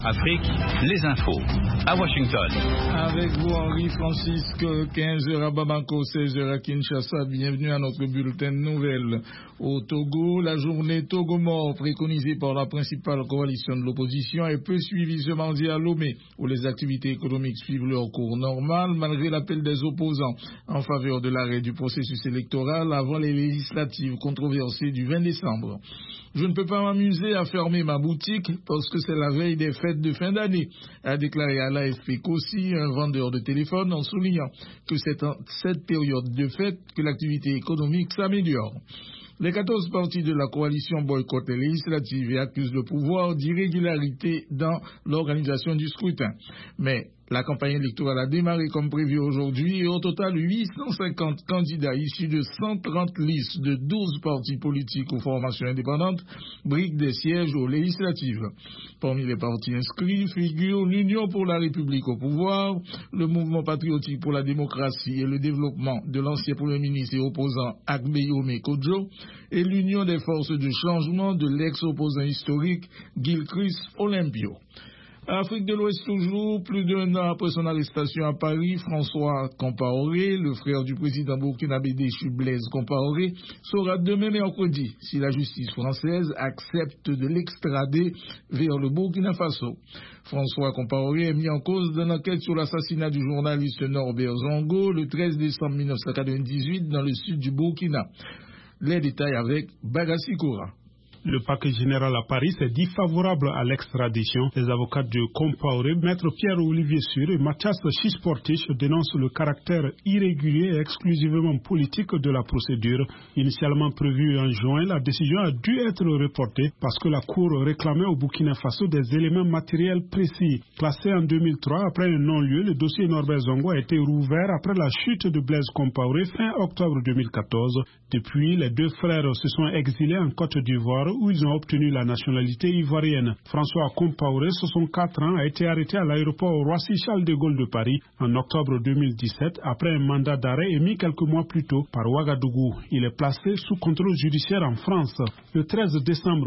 Afrique, les infos. À Washington. Avec vous, Henri-Francisque, 15h à Bamako, 16h à Kinshasa. Bienvenue à notre bulletin de nouvelles. Au Togo, la journée Togo mort préconisée par la principale coalition de l'opposition est peu suivie ce mardi à Lomé, où les activités économiques suivent leur cours normal, malgré l'appel des opposants en faveur de l'arrêt du processus électoral avant les législatives controversées du 20 décembre. Je ne peux pas m'amuser à fermer ma boutique parce que c'est la veille des fêtes de fin d'année, a déclaré à l'AFP Kossi, un vendeur de téléphone, en soulignant que c'est en cette période de fête que l'activité économique s'améliore. Les 14 partis de la coalition boycottent les législatives et accusent le pouvoir d'irrégularité dans l'organisation du scrutin. Mais la campagne électorale a démarré comme prévu aujourd'hui et au total 850 candidats issus de 130 listes de 12 partis politiques ou formations indépendantes briquent des sièges aux législatives. Parmi les partis inscrits figurent l'Union pour la République au pouvoir, le Mouvement patriotique pour la démocratie et le développement de l'ancien Premier ministre et opposant Agbeyome Kodjo et l'Union des forces de changement de l'ex-opposant historique Gilchrist Olympio. Afrique de l'Ouest toujours, plus d'un an après son arrestation à Paris, François Compaoré, le frère du président burkinabé déchu Blaise Compaoré, saura demain mercredi si la justice française accepte de l'extrader vers le Burkina Faso. François Compaoré est mis en cause dans l'enquête sur l'assassinat du journaliste Norbert Zongo le 13 décembre 1998 dans le sud du Burkina. Les détails avec Bagassi Koura. Le parquet général à Paris s'est dit favorable à l'extradition. Les avocats de Compaoré, maître Pierre-Olivier Sur et Mathias Chisportich dénoncent le caractère irrégulier et exclusivement politique de la procédure. Initialement prévue en juin, la décision a dû être reportée parce que la Cour réclamait au Burkina Faso des éléments matériels précis. Classé en 2003 après un non-lieu, le dossier Norbert Zongo a été rouvert après la chute de Blaise Compaoré fin octobre 2014. Depuis, les deux frères se sont exilés en Côte d'Ivoire où ils ont obtenu la nationalité ivoirienne. François Compaoré, 64 ans, a été arrêté à l'aéroport Roissy-Charles de Gaulle de Paris en octobre 2017 après un mandat d'arrêt émis quelques mois plus tôt par Ouagadougou. Il est placé sous contrôle judiciaire en France. Le 13 décembre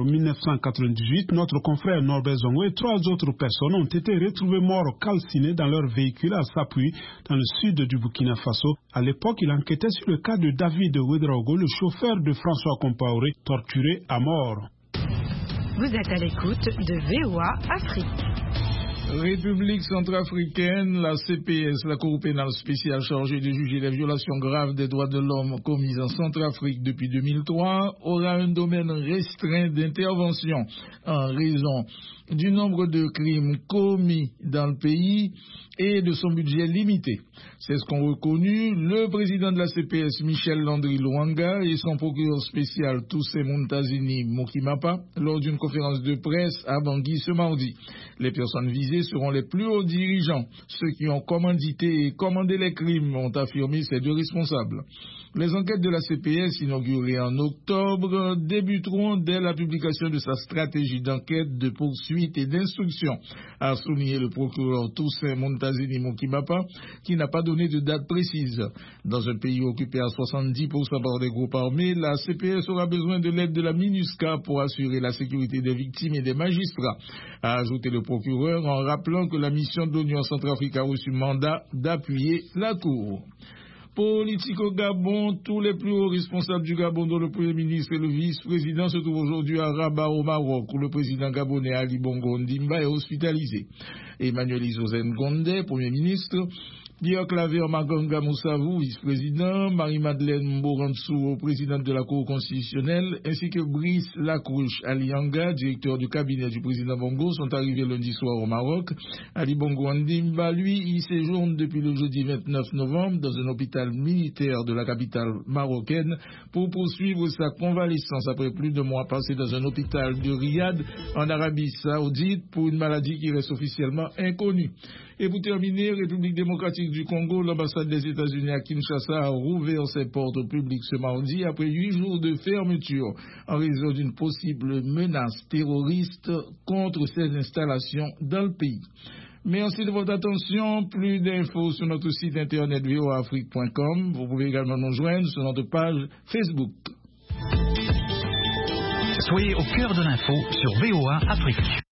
1998, notre confrère Norbert Zongo et 3 autres personnes ont été retrouvées morts calcinées dans leur véhicule à Sapui, dans le sud du Burkina Faso. À l'époque, il enquêtait sur le cas de David Ouedraogo, le chauffeur de François Compaoré, torturé à mort. Vous êtes à l'écoute de VOA Afrique. République centrafricaine, la CPS, la Cour pénale spéciale chargée de juger les violations graves des droits de l'homme commises en Centrafrique depuis 2003, aura un domaine restreint d'intervention en raison du nombre de crimes commis dans le pays et de son budget limité. C'est ce qu'ont reconnu le président de la CPS, Michel Landry Luanga, et son procureur spécial, Toussé Montazini Mokimapa, lors d'une conférence de presse à Bangui ce mardi. Les personnes visées seront les plus hauts dirigeants. Ceux qui ont commandité et commandé les crimes, ont affirmé ces deux responsables. Les enquêtes de la CPS, inaugurées en octobre, débuteront dès la publication de sa stratégie d'enquête, de poursuite et d'instruction, a souligné le procureur Toussaint Montazini Mokimapa, qui n'a pas donné de date précise. Dans un pays occupé à 70% par des groupes armés, la CPS aura besoin de l'aide de la MINUSCA pour assurer la sécurité des victimes et des magistrats, a ajouté le procureur en rappelant que la mission de l'ONU en Centrafrique a reçu mandat d'appuyer la Cour. Politique au Gabon, tous les plus hauts responsables du Gabon, dont le Premier ministre et le vice-président, se trouvent aujourd'hui à Rabat au Maroc, où le président gabonais Ali Bongo Ondimba est hospitalisé. Emmanuel Isozen Gondé, Premier ministre, Pierre Claver Maganga Moussavou, vice-président, Marie-Madeleine Mborantsou, présidente de la Cour constitutionnelle, ainsi que Brice Lacrouche Alianga, directeur du cabinet du président Bongo, sont arrivés lundi soir au Maroc. Ali Bongo Ondimba, lui, y séjourne depuis le jeudi 29 novembre dans un hôpital militaire de la capitale marocaine pour poursuivre sa convalescence après plus de mois passés dans un hôpital de Riyad en Arabie Saoudite pour une maladie qui reste officiellement inconnue. Et pour terminer, République démocratique du Congo, l'ambassade des États-Unis à Kinshasa a rouvert ses portes au public ce mardi après 8 jours de fermeture en raison d'une possible menace terroriste contre ses installations dans le pays. Merci de votre attention. Plus d'infos sur notre site internet voaafrique.com. Vous pouvez également nous joindre sur notre page Facebook. Soyez au cœur de l'info sur VOA Afrique.